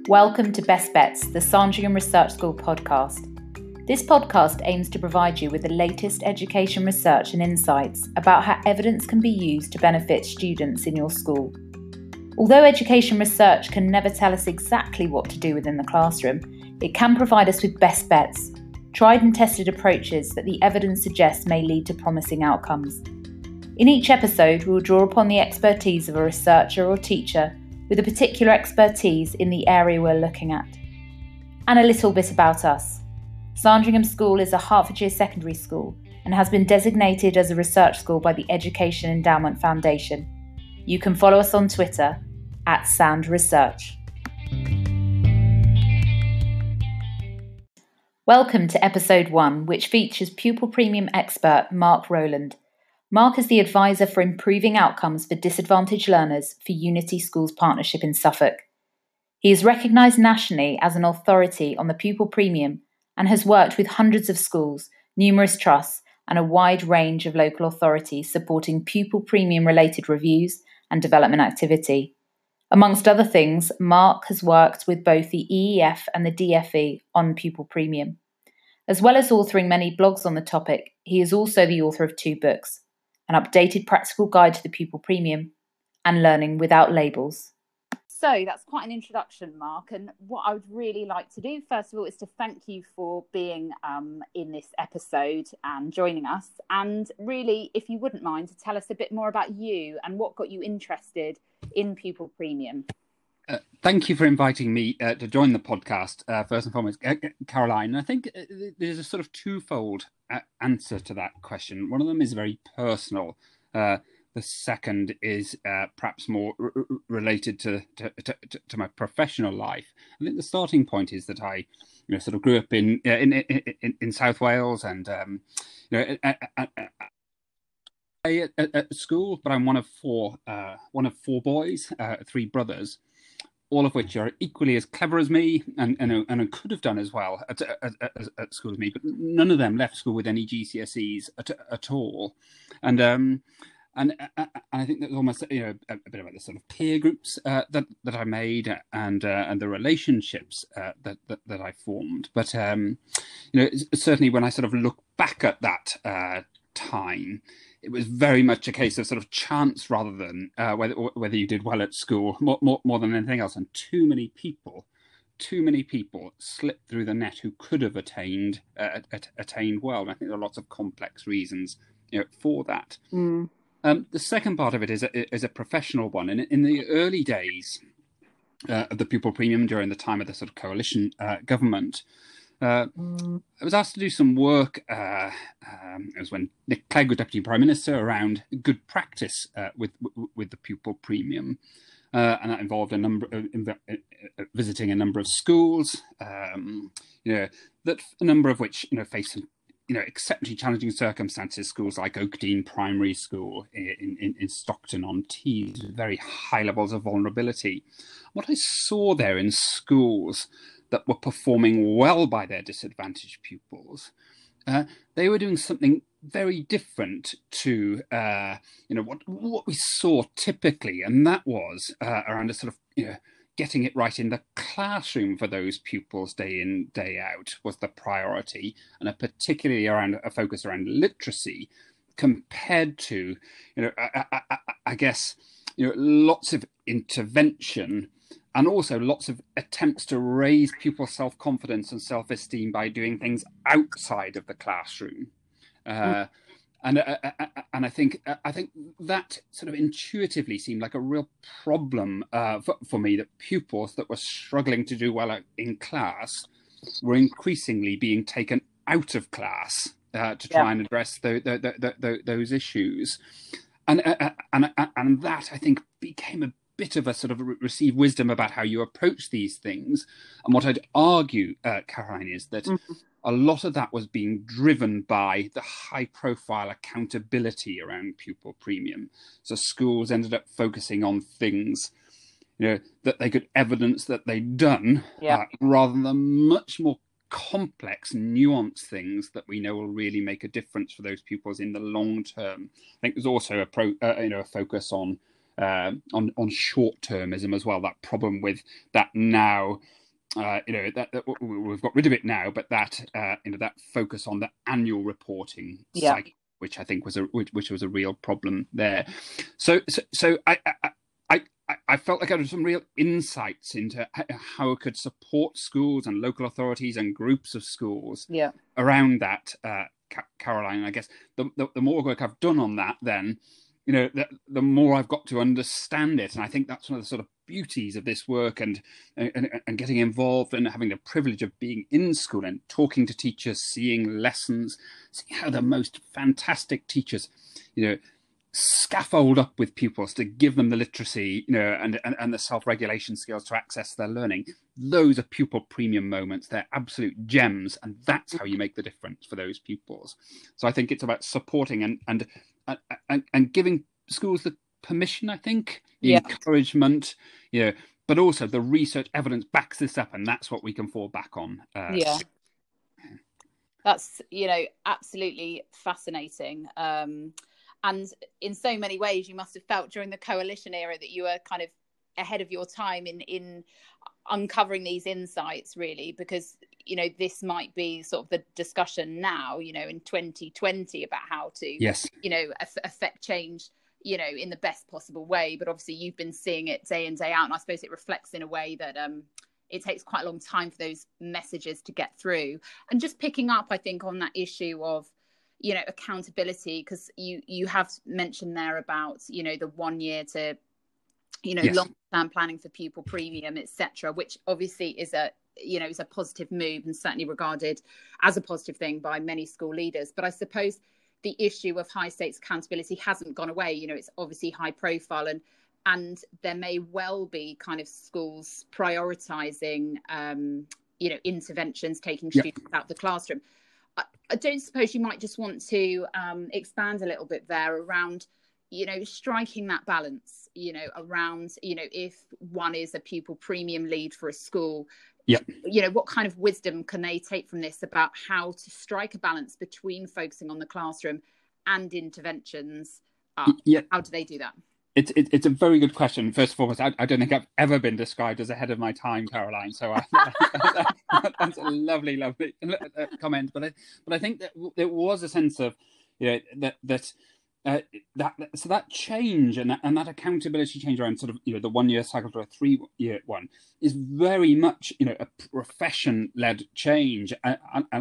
Welcome to Best Bets, the Sandringham Research School podcast. This podcast aims to provide you with the latest education research and insights about how evidence can be used to benefit students in your school. Although education research can never tell us exactly what to do within the classroom, it can provide us with best bets, tried and tested approaches that the evidence suggests may lead to promising outcomes. In each episode, we will draw upon the expertise of a researcher or teacher with a particular expertise in the area we're looking at. And a little bit about us. Sandringham School is a Hertfordshire secondary school and has been designated as a research school by the Education Endowment Foundation. You can follow us on Twitter @SandResearch. Welcome to episode 1, which features pupil premium expert Mark Rowland. Mark is the advisor for improving outcomes for disadvantaged learners for Unity Schools Partnership in Suffolk. He is recognised nationally as an authority on the pupil premium and has worked with hundreds of schools, numerous trusts, and a wide range of local authorities supporting pupil premium related reviews and development activity. Amongst other things, Mark has worked with both the EEF and the DFE on pupil premium. As well as authoring many blogs on the topic, he is also the author of 2 books, An Updated Practical Guide to the Pupil Premium and Learning Without Labels. So that's quite an introduction, Mark. And what I would really like to do, first of all, is to thank you for being in this episode and joining us. And really, if you wouldn't mind, to tell us a bit more about you and what got you interested in pupil premium. Thank you for inviting me to join the podcast, first and foremost, Caroline. And I think there's a sort of twofold answer to that question. One of them is very personal. The second is perhaps more related to my professional life. I think the starting point is that I, sort of grew up in South Wales, and at school. But I'm one of four boys, 3 brothers, all of which are equally as clever as me, and could have done as well at school as me. But none of them left school with any GCSEs at all, and I think that's almost a bit about the sort of peer groups that I made and the relationships that I formed. But certainly when I sort of look back at that time, it was very much a case of sort of chance rather than whether you did well at school, more than anything else. And too many people slipped through the net who could have attained well. And I think there are lots of complex reasons for that. Mm. The second part of it is a professional one. And in the early days of the pupil premium, during the time of the sort of coalition government, I was asked to do some work. It was when Nick Clegg was Deputy Prime Minister, around good practice with the pupil premium, and that involved visiting a number of schools, that a number of which faced some exceptionally challenging circumstances. Schools like Oakdean Primary School in Stockton-on-Tees, with very high levels of vulnerability. What I saw there in schools that were performing well by their disadvantaged pupils, they were doing something very different to what we saw typically, and that was around a sort of getting it right in the classroom for those pupils day in, day out was the priority, and particularly around a focus around literacy, compared to I guess lots of intervention. And also lots of attempts to raise pupil self-confidence and self-esteem by doing things outside of the classroom, and I think that sort of intuitively seemed like a real problem for me, that pupils that were struggling to do well in class were increasingly being taken out of class to try and address those issues, and that, I think, became a bit of a sort of received wisdom about how you approach these things. And what I'd argue, Caroline, is that a lot of that was being driven by the high profile accountability around pupil premium. So schools ended up focusing on things that they could evidence that they'd done, rather than much more complex, nuanced things that we know will really make a difference for those pupils in the long term. I think there's also a focus on on short-termism as well. That problem with that now. That we've got rid of it now, but that that focus on the annual reporting cycle, which I think was a real problem there. So I felt like I had some real insights into how I could support schools and local authorities and groups of schools around that, Caroline. I guess the more work I've done on that, then the more I've got to understand it, and I think that's one of the sort of beauties of this work and getting involved and having the privilege of being in school and talking to teachers, seeing lessons, seeing how the most fantastic teachers, scaffold up with pupils to give them the literacy, and the self-regulation skills to access their learning. Those are pupil premium moments. They're absolute gems, and that's how you make the difference for those pupils. So I think it's about supporting and giving schools the permission, I think, the encouragement, but also the research evidence backs this up, and that's what we can fall back on. That's, absolutely fascinating. And in so many ways, you must have felt during the coalition era that you were kind of ahead of your time in uncovering these insights, really, because, this might be sort of the discussion now, in 2020 about how to, affect change, in the best possible way. But obviously you've been seeing it day in, day out. And I suppose it reflects in a way that it takes quite a long time for those messages to get through. And just picking up, I think, on that issue of, accountability, because you have mentioned there about, the 1 year to, long-term planning for pupil premium, etc., which obviously is is a positive move and certainly regarded as a positive thing by many school leaders. But I suppose the issue of high stakes accountability hasn't gone away. It's obviously high profile, and there may well be kind of schools prioritizing, interventions, taking students out the classroom. I don't suppose you might just want to expand a little bit there around, striking that balance, around, if one is a pupil premium lead for a school, what kind of wisdom can they take from this about how to strike a balance between focusing on the classroom and interventions? How do they do that? It's a very good question. First and foremost, I don't think I've ever been described as ahead of my time, Caroline. So that's a lovely comment. But I think that there was a sense of that change and that accountability change around sort of the 1 year cycle to a 3 year one is very much a profession led change, and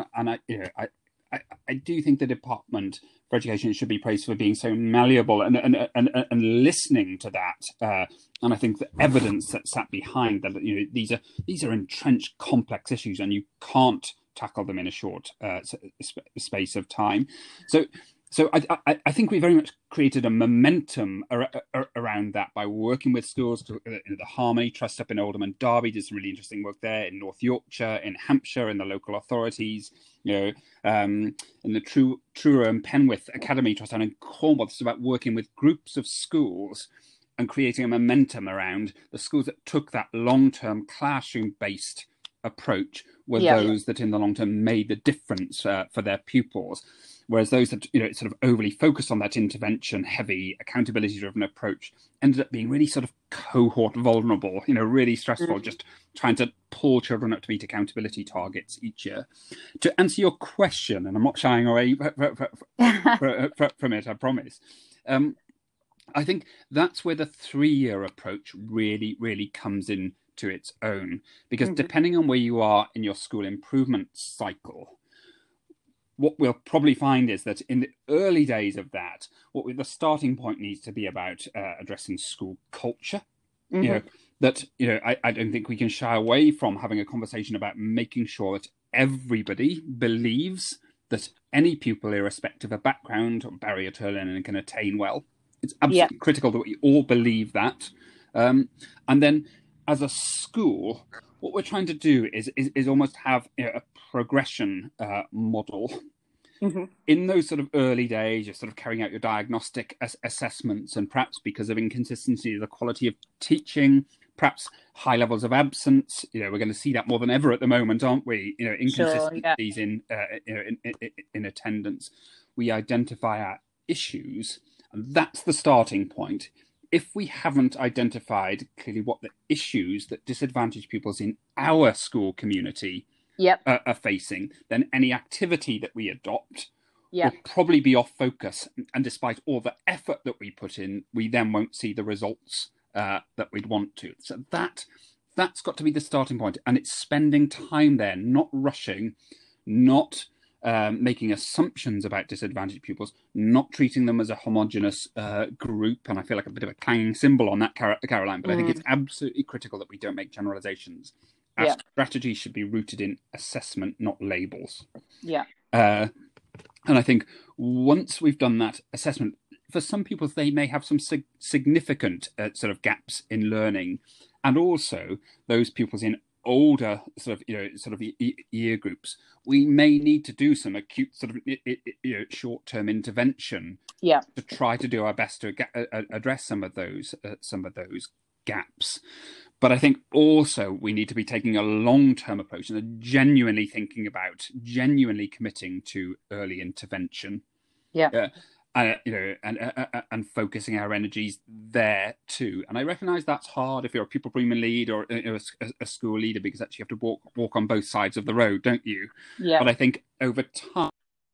I do think the Department for Education should be praised for being so malleable and listening to that. And I think the evidence that sat behind that, these are entrenched, complex issues, and you can't tackle them in a short space of time. So I think we very much created a momentum around that by working with schools. The Harmony Trust up in Oldham and Derby did some really interesting work there, in North Yorkshire, in Hampshire, in the local authorities, in the Truro and Penwith Academy Trust down in Cornwall. It's about working with groups of schools and creating a momentum around the schools that took that long-term classroom-based approach were those that in the long term made the difference for their pupils. Whereas those that sort of overly focused on that intervention heavy, accountability driven approach ended up being really sort of cohort vulnerable, really stressful, just trying to pull children up to meet accountability targets each year. To answer your question, and I'm not shying away from it, I promise. I think that's where the 3 year approach really, really comes in to its own, because depending on where you are in your school improvement cycle, what we'll probably find is that in the early days of that, the starting point needs to be about addressing school culture. I don't think we can shy away from having a conversation about making sure that everybody believes that any pupil, irrespective of background or barrier to learning, can attain well. It's absolutely critical that we all believe that. And then as a school, what we're trying to do is almost have a progression model. In those sort of early days, you're sort of carrying out your diagnostic assessments, and perhaps because of inconsistency of the quality of teaching, perhaps high levels of absence. We're going to see that more than ever at the moment, aren't we? Inconsistencies in attendance. We identify our issues, and that's the starting point. if we haven't identified clearly what the issues that disadvantaged pupils in our school community are facing, then any activity that we adopt will probably be off focus. And despite all the effort that we put in, we then won't see the results that we'd want to. So that's got to be the starting point. And it's spending time there, not rushing, not making assumptions about disadvantaged pupils, not treating them as a homogenous group. And I feel like a bit of a clanging cymbal on that, Caroline, but I think it's absolutely critical that we don't make generalizations. Our strategy should be rooted in assessment, not labels. And I think once we've done that assessment, for some pupils, they may have some significant sort of gaps in learning. And also those pupils in older sort of year groups, we may need to do some acute sort of short-term intervention to try to do our best to address some of those gaps. But I think also we need to be taking a long-term approach and genuinely committing to early intervention. And focusing our energies there too. And I recognise that's hard if you're a pupil premium lead or a school leader, because actually you have to walk on both sides of the road, don't you? But I think over time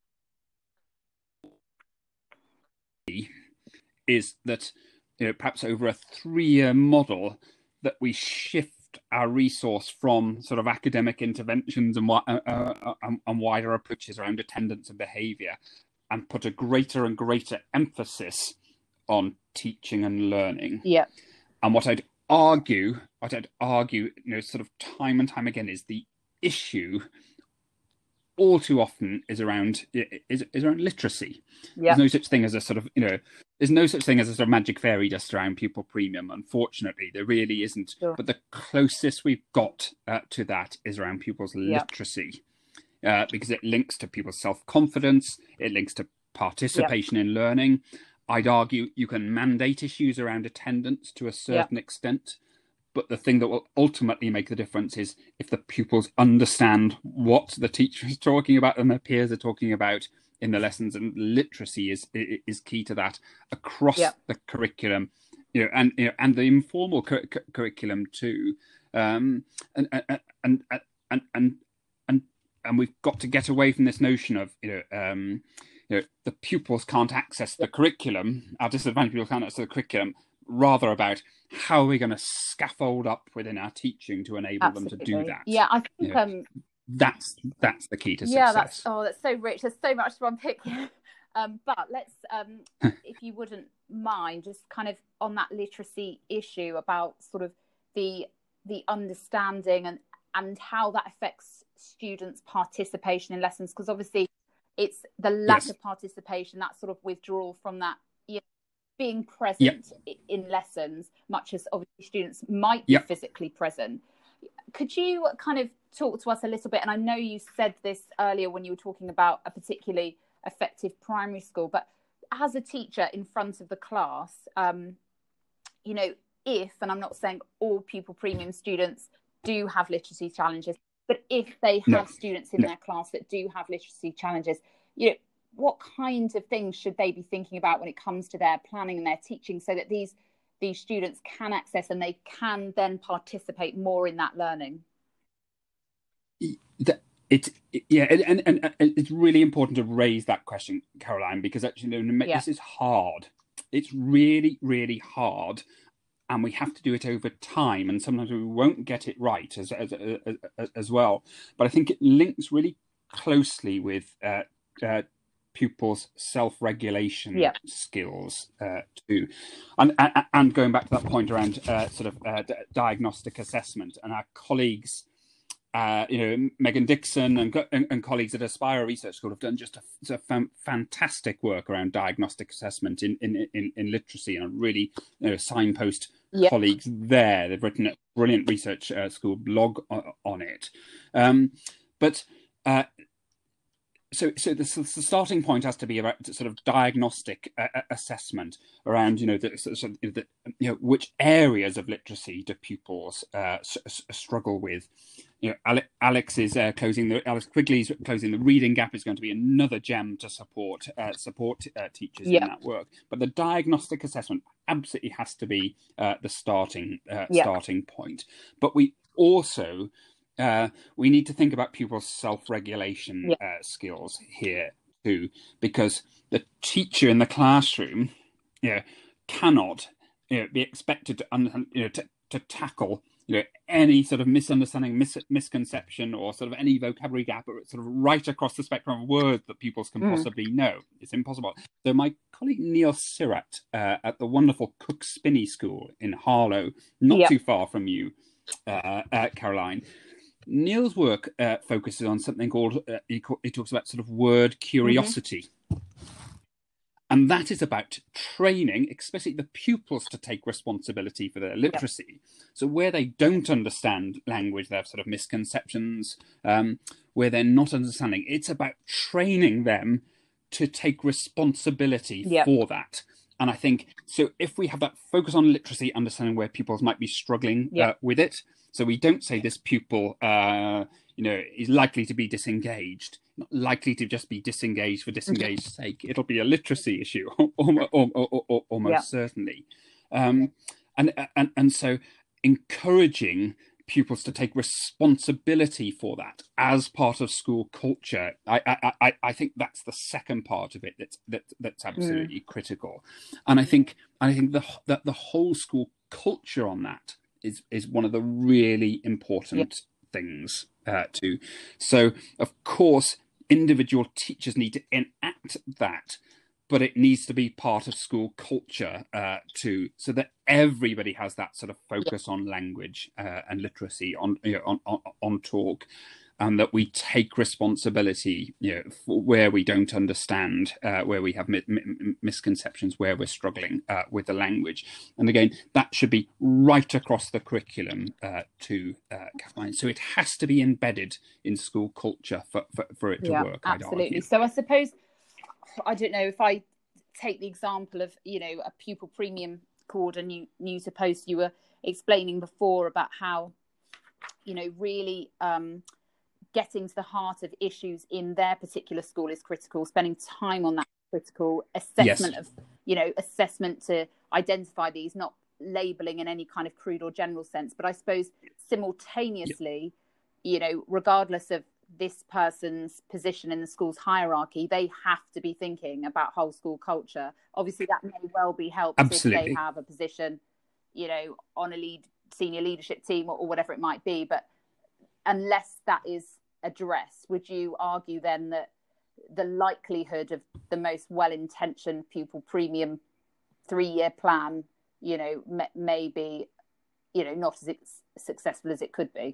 is that perhaps over a 3-year model that we shift our resource from sort of academic interventions and wider approaches around attendance and behaviour, and put a greater and greater emphasis on teaching and learning. And what I'd argue, sort of time and time again, is the issue all too often is around literacy. There's no such thing as a sort of magic fairy dust around pupil premium. Unfortunately, there really isn't. But the closest we've got to that is around pupils' literacy. Because it links to people's self-confidence, it links to participation in learning. I'd argue you can mandate issues around attendance to a certain extent, but the thing that will ultimately make the difference is if the pupils understand what the teacher is talking about and their peers are talking about in the lessons, and literacy is key to that across the curriculum, and the informal curriculum too, and we've got to get away from this notion of the pupils can't access the curriculum, our disadvantaged pupils can't access the curriculum, rather about how are we going to scaffold up within our teaching to enable them to do that. I think that's the key to success. That's so rich. There's so much to unpick here. But let's, if you wouldn't mind, just kind of on that literacy issue about sort of the understanding and how that affects students' participation in lessons, because obviously it's the lack of participation, that sort of withdrawal from that being present in lessons, much as obviously students might be physically present. Could you kind of talk to us a little bit, and I know you said this earlier when you were talking about a particularly effective primary school, but as a teacher in front of the class, if, and I'm not saying all pupil premium students do have literacy challenges, but if they have students in their class that do have literacy challenges, what kinds of things should they be thinking about when it comes to their planning and their teaching, so that these students can access and they can then participate more in that learning? And it's really important to raise that question, Caroline, because actually this is hard. It's really, really hard. And we have to do it over time, and sometimes we won't get it right as well. But I think it links really closely with pupils' self-regulation skills too. And going back to that point around diagnostic assessment, and our colleagues, Megan Dixon and colleagues at Aspire Research School have done just a fantastic work around diagnostic assessment in literacy, and a really signpost colleagues there. They've written a brilliant research school blog on it. So the starting point has to be about sort of diagnostic assessment around which areas of literacy do pupils struggle with, Alex Quigley's closing the reading gap is going to be another gem to support teachers in that work. But the diagnostic assessment absolutely has to be the starting point. But we also we need to think about pupils' self-regulation skills here too, because the teacher in the classroom cannot be expected to tackle any sort of misunderstanding, misconception, or sort of any vocabulary gap, or sort of right across the spectrum of words that pupils can possibly know. It's impossible. So my colleague Neil Sirat at the wonderful Cook Spinney School in Harlow, not too far from you, Caroline. Neil's work focuses on something called, he talks about sort of word curiosity. And that is about training, especially the pupils, to take responsibility for their literacy. So where they don't understand language, they have sort of misconceptions, where they're not understanding. It's about training them to take responsibility for that. And I think, so if we have that focus on literacy, understanding where pupils might be struggling with it, so we don't say this pupil, is likely to be disengaged, not likely to just be disengaged for disengaged sake. It'll be a literacy issue, almost certainly. And so encouraging pupils to take responsibility for that as part of school culture, I think that's the second part of it that's absolutely critical. And I think that the whole school culture on that is one of the really important things too. So of course individual teachers need to enact that, but it needs to be part of school culture too, so that everybody has that sort of focus on language and literacy, on talk, and that we take responsibility, for where we don't understand, where we have misconceptions, where we're struggling with the language. And again, that should be right across the curriculum too, Kathleen. So it has to be embedded in school culture for it to work. Absolutely. So I suppose, I don't know, if I take the example of, a pupil premium cord and News to Post, you were explaining before about how, really getting to the heart of issues in their particular school is critical, spending time on that critical assessment of, assessment to identify these, not labeling in any kind of crude or general sense. But I suppose simultaneously, regardless of this person's position in the school's hierarchy, they have to be thinking about whole school culture. Obviously, that may well be helped if they have a position, on a senior leadership team or whatever it might be. But unless that is addressed, would you argue then that the likelihood of the most well-intentioned pupil premium 3-year plan, may be, not as successful as it could be?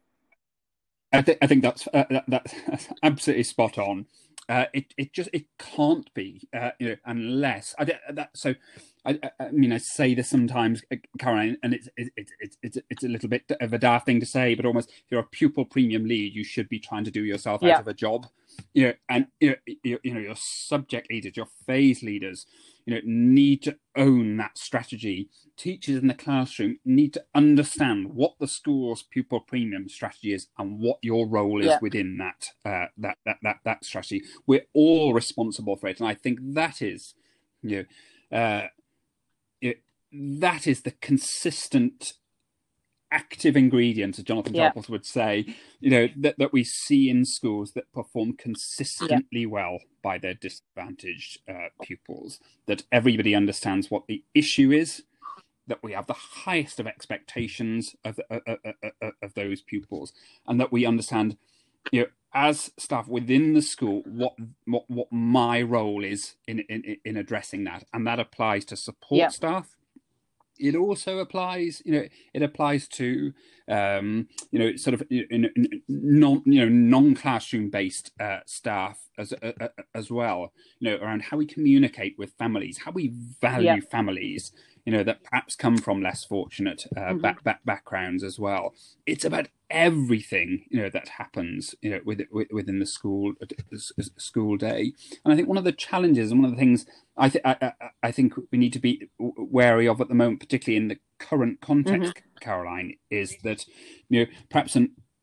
I think that's absolutely spot on. It can't be, unless I say this sometimes, Caroline, and it's a little bit of a daft thing to say, but almost, if you're a pupil premium lead, you should be trying to do yourself out of a job. And your subject leaders, your phase leaders, need to own that strategy. Teachers in the classroom need to understand what the school's pupil premium strategy is and what your role is within that strategy. We're all responsible for it, and I think that is, that is the consistent active ingredient, as Jonathan Toples would say, that we see in schools that perform consistently well by their disadvantaged pupils, that everybody understands what the issue is, that we have the highest of expectations of those pupils, and that we understand, as staff within the school, what my role is in addressing that. And that applies to support staff. It also applies, it applies to, sort of non-classroom based staff as well, around how we communicate with families, how we value families, that perhaps come from less fortunate backgrounds as well. It's about everything, that happens, within the school day. And I think one of the challenges and one of the things I think we need to be wary of at the moment, particularly in the current context, Caroline, is that, perhaps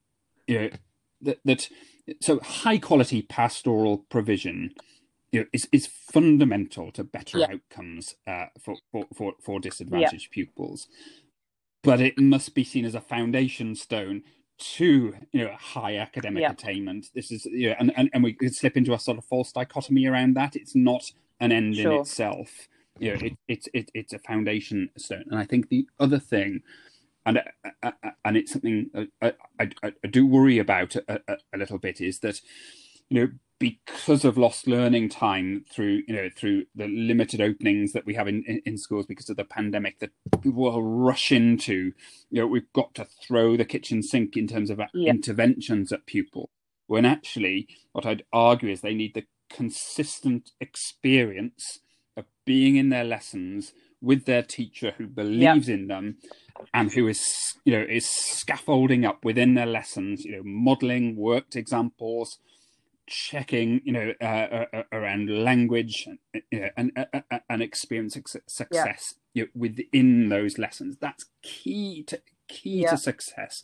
that so high quality pastoral provision is fundamental to better outcomes for disadvantaged pupils, but it must be seen as a foundation stone to high academic attainment. This is and we could slip into a sort of false dichotomy around that. It's not an end in itself. It's a foundation stone. And I think the other thing, and it's something I do worry about a little bit, is that because of lost learning time through the limited openings that we have in schools because of the pandemic, that people will rush into, we've got to throw the kitchen sink in terms of interventions at pupils, when actually what I'd argue is they need the consistent experience of being in their lessons with their teacher who believes in them and who is scaffolding up within their lessons, modeling worked examples, checking around language and experience success within those lessons. That's key to success.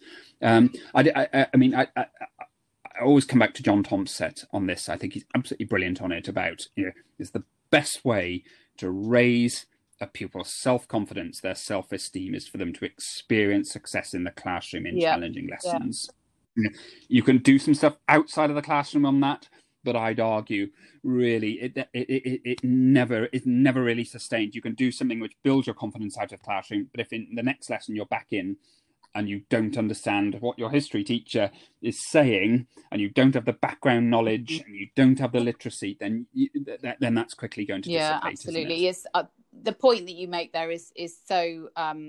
I mean I always come back to John Thompson on this. I think he's absolutely brilliant on it about it's the best way to raise a pupil's self-confidence, their self-esteem, is for them to experience success in the classroom in challenging lessons. You can do some stuff outside of the classroom on that, but I'd argue really it never really sustained. You can do something which builds your confidence out of classroom, but if in the next lesson you're back in and you don't understand what your history teacher is saying, and you don't have the background knowledge, and you don't have the literacy, then that's quickly going to dissipate. Absolutely. Yes, the point that you make there is so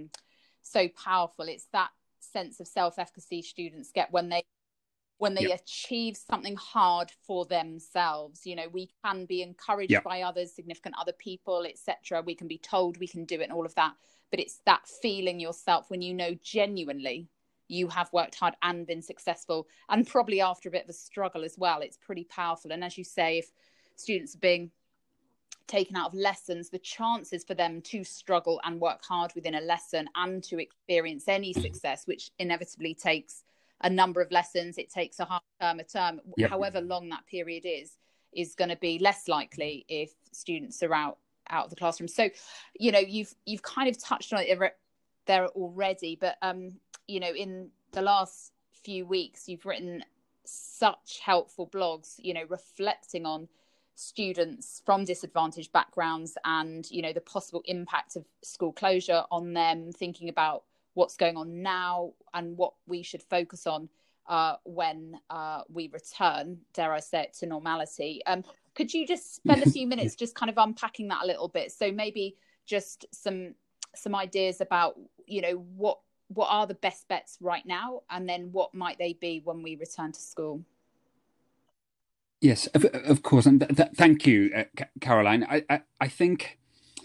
powerful. It's that sense of self-efficacy students get when they achieve something hard for themselves. We can be encouraged by others, significant other people, etc. We can be told we can do it and all of that, but it's that feeling yourself when genuinely you have worked hard and been successful, and probably after a bit of a struggle as well. It's pretty powerful. And as you say, if students are being taken out of lessons, the chances for them to struggle and work hard within a lesson and to experience any success, which inevitably takes a number of lessons, it takes a half term, a term, however long that period is going to be less likely if students are out of the classroom. So you've kind of touched on it there already, but in the last few weeks you've written such helpful blogs reflecting on students from disadvantaged backgrounds and the possible impact of school closure on them, thinking about what's going on now and what we should focus on when we return, dare I say it, to normality. Could you just spend a few minutes just kind of unpacking that a little bit? So maybe just some ideas about what are the best bets right now, and then what might they be when we return to school? Yes, of course, and thank you, Caroline. I think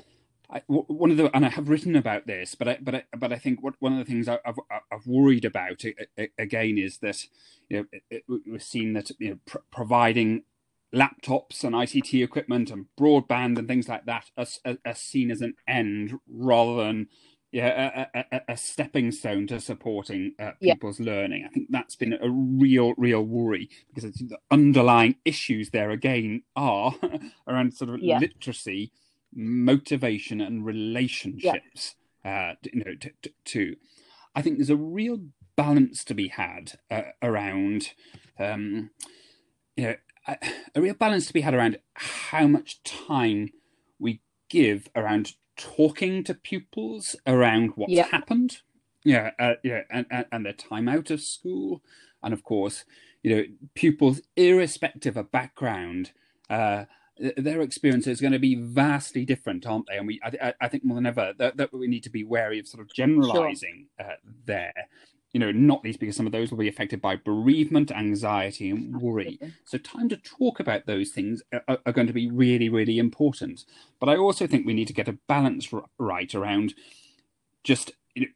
one of the, and I have written about this, but I think one of the things I've worried about again is that we've seen that providing laptops and ICT equipment and broadband and things like that are seen as an end rather than a stepping stone to supporting people's learning. I think that's been a real worry, because the underlying issues there again are around sort of literacy, motivation, and relationships. To I think there's a real balance to be had around a real balance to be had around how much time we give around talking to pupils around what's happened, and their time out of school, and of course, pupils, irrespective of background, their experience is going to be vastly different, aren't they? And I think more than ever that we need to be wary of sort of generalising there. Not least because some of those will be affected by bereavement, anxiety, and worry. So time to talk about those things are going to be really, really important. But I also think we need to get a balance right around just,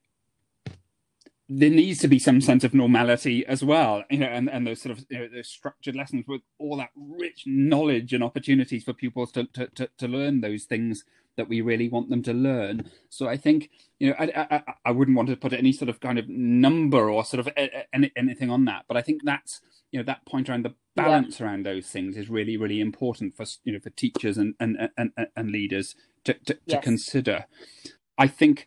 there needs to be some sense of normality as well, and those sort of those structured lessons with all that rich knowledge and opportunities for pupils to learn those things that we really want them to learn. So I think, I wouldn't want to put any sort of kind of number or sort of anything on that, but I think that's, that point around the balance around those things is really, really important for, for teachers and leaders to consider. I think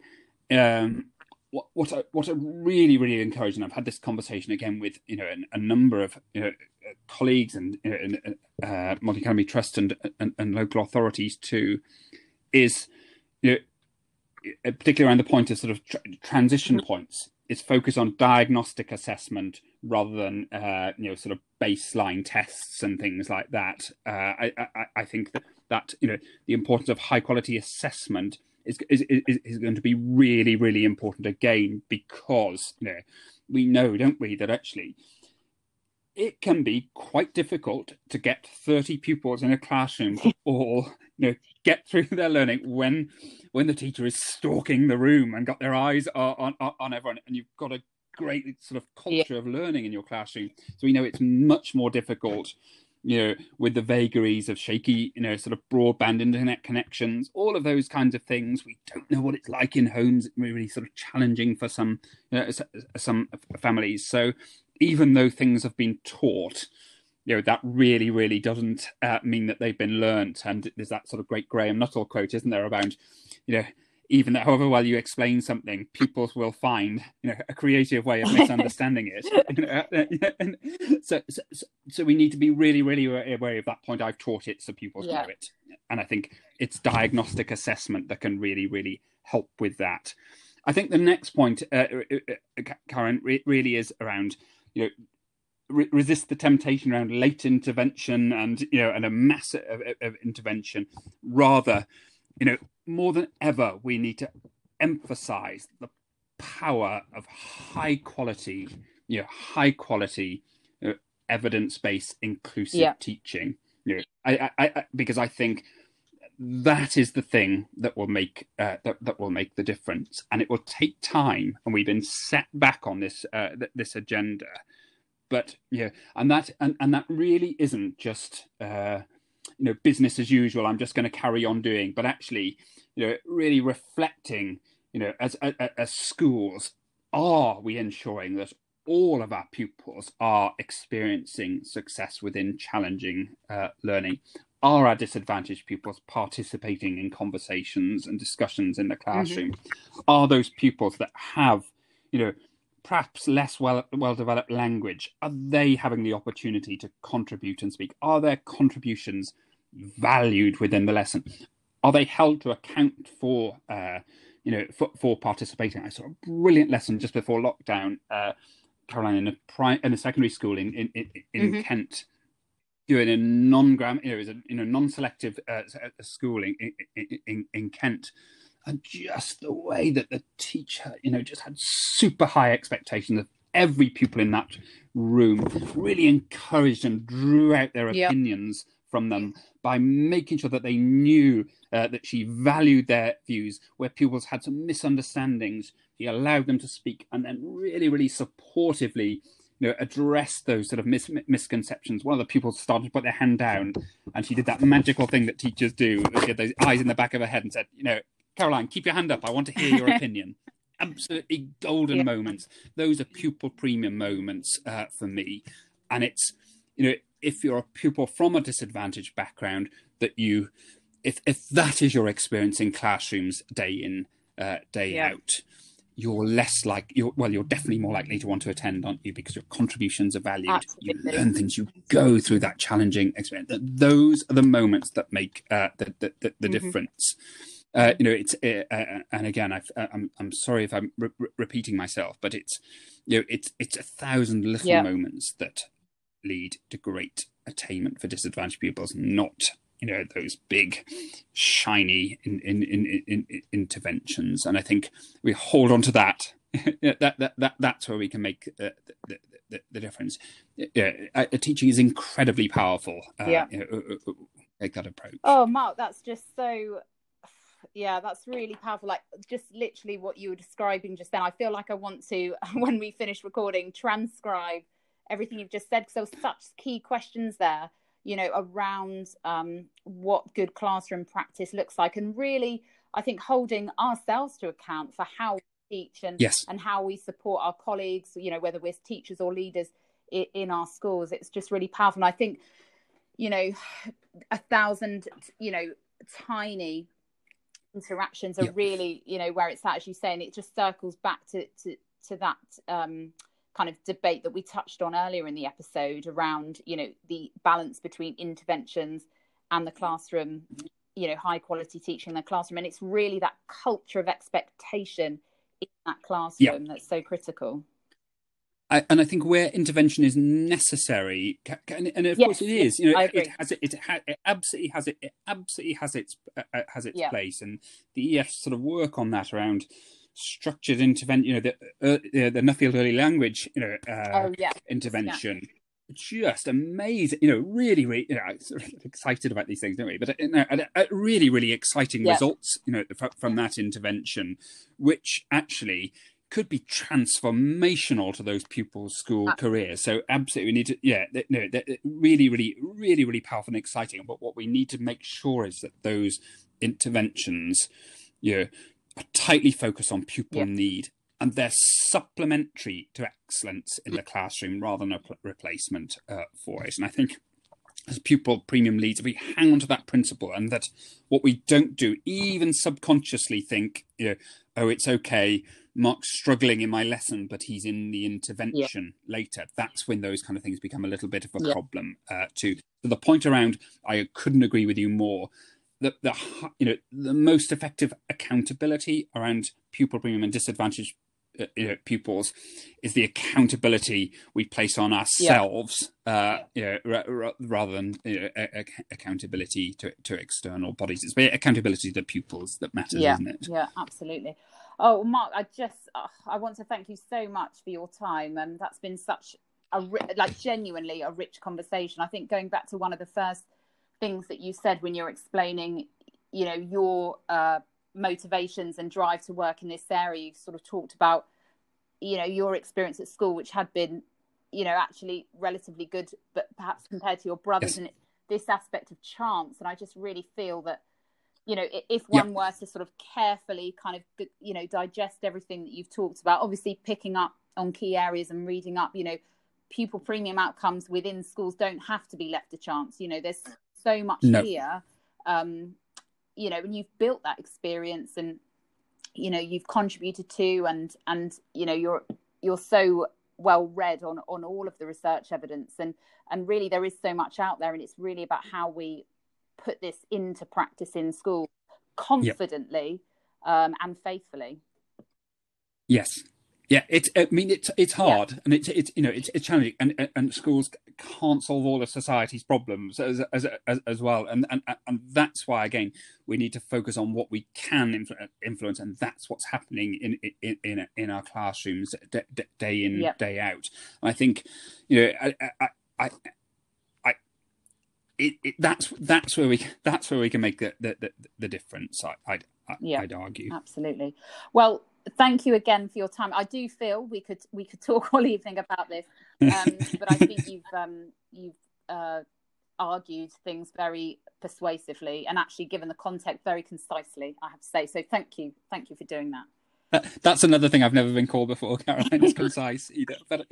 what I really, really encourage, and I've had this conversation again with a number of colleagues and Multi-Academy Trust and local authorities too, is particularly around the point of sort of transition points. It's focused on diagnostic assessment rather than sort of baseline tests and things like that. I think that the importance of high quality assessment is going to be really, really important again, because we know, don't we, that actually it can be quite difficult to get 30 pupils in a classroom to all get through their learning when the teacher is stalking the room and got their eyes on everyone, and you've got a great sort of culture of learning in your classroom. So we know it's much more difficult with the vagaries of shaky, sort of broadband internet connections, all of those kinds of things. We don't know what it's like in homes. It's really sort of challenging for some families. So even though things have been taught, that really, really doesn't mean that they've been learnt. And there's that sort of great Graham Nuttall quote, isn't there, about, even however well you explain something, pupils will find, a creative way of misunderstanding it. And so we need to be really, really aware of that point. I've taught it so pupils know it. And I think it's diagnostic assessment that can really, really help with that. I think the next point, Karen, really is around, resist the temptation around late intervention and a mass of intervention. Rather, more than ever, we need to emphasize the power of high quality evidence-based inclusive teaching. Because I think that is the thing that will make the difference, and it will take time. And we've been set back on this this agenda, but and that really isn't just business as usual. I'm just going to carry on doing, but actually, really reflecting, as schools, are we ensuring that all of our pupils are experiencing success within challenging learning? Are our disadvantaged pupils participating in conversations and discussions in the classroom? Are those pupils that have, perhaps less well-developed language, are they having the opportunity to contribute and speak? Are their contributions valued within the lesson? Are they held to account for, for participating? I saw a brilliant lesson just before lockdown, Caroline, in a secondary school in Kent, doing a non-selective schooling in Kent. And just the way that the teacher, just had super high expectations of every pupil in that room, really encouraged and drew out their opinions from them by making sure that they knew that she valued their views. Where pupils had some misunderstandings, he allowed them to speak, and then really, really supportively address those sort of misconceptions. One of the pupils started to put their hand down, and she did that magical thing that teachers do. She had those eyes in the back of her head and said, Caroline, keep your hand up. I want to hear your opinion. Absolutely golden moments. Those are pupil premium moments for me. And it's, if you're a pupil from a disadvantaged background, that if that is your experience in classrooms day in, day out, you're definitely more likely to want to attend, aren't you? Because your contributions are valued. Absolutely. You learn things, you go through that challenging experience. Those are the moments that make the difference. It's and again, I'm sorry if I'm repeating myself, but it's 1,000 little moments that lead to great attainment for disadvantaged pupils, not those big shiny interventions. And I think we hold on to that. That's where we can make the difference. Teaching is incredibly powerful. Take that approach. Oh, Mark, that's just so. Yeah, that's really powerful. Like just literally what you were describing just then. I feel like I want to, when we finish recording, transcribe everything you've just said, because there were such key questions there. around what good classroom practice looks like, and really, I think, holding ourselves to account for how we teach and how we support our colleagues, whether we're teachers or leaders in our schools. It's just really powerful. And I think, 1,000, tiny interactions are really, where it's at, as you say, and it just circles back to that kind of debate that we touched on earlier in the episode around, the balance between interventions and the classroom, high quality teaching in the classroom. And it's really that culture of expectation in that classroom that's so critical. And I think where intervention is necessary, and of course it is, it absolutely has its place, and the EF sort of work on that around structured intervention, the Nuffield Early Language, intervention. Just amazing, really, really, sort of excited about these things, don't we? But really, really exciting results, from that intervention, which actually could be transformational to those pupils' school careers. So absolutely, we need to, they're really, really, really, really powerful and exciting. But what we need to make sure is that those interventions, are tightly focused on pupil need, and they're supplementary to excellence in the classroom rather than a replacement for it. And I think as pupil premium leads, if we hang on to that principle, and that what we don't do, even subconsciously think, oh, it's okay, Mark's struggling in my lesson, but he's in the intervention later. That's when those kind of things become a little bit of a problem too. So the point around, I couldn't agree with you more, that the most effective accountability around pupil premium and disadvantaged pupils is the accountability we place on ourselves, rather than accountability to external bodies. It's accountability to the pupils that matters, isn't it? Yeah, absolutely. Oh, Mark, I want to thank you so much for your time, and that's been such genuinely a rich conversation. I think going back to one of the first things that you said when you're explaining, your motivations and drive to work in this area, you sort of talked about, your experience at school, which had been, actually relatively good, but perhaps compared to your brothers, and this aspect of chance. And I just really feel that, if one were to sort of carefully kind of, digest everything that you've talked about, obviously picking up on key areas and reading up, pupil premium outcomes within schools don't have to be left to chance. There's so much here, and you've built that experience, and, you've contributed to, and, you're so well read on all of the research evidence, and really there is so much out there, and it's really about how we put this into practice in school confidently and faithfully. Yes. Yeah, it's hard, and it's challenging, and schools can't solve all of society's problems as well, and that's why, again, we need to focus on what we can influence, and that's what's happening in our classrooms day in day out. And I think that's where we can make the difference. I'd argue. Absolutely. Well, thank you again for your time. I do feel we could talk all evening about this, but I think you've argued things very persuasively, and actually given the context very concisely, I have to say. So thank you for doing that. That's another thing I've never been called before, Caroline, is concise either. But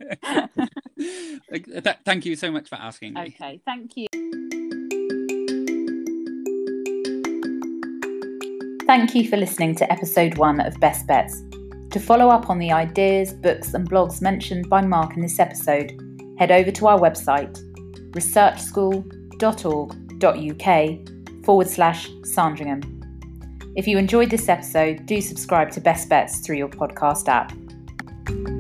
thank you so much for asking me. Okay, thank you. Thank you for listening to episode 1 of Best Bets. To follow up on the ideas, books and blogs mentioned by Mark in this episode, head over to our website, researchschool.org.uk/Sandringham. If you enjoyed this episode, do subscribe to Best Bets through your podcast app.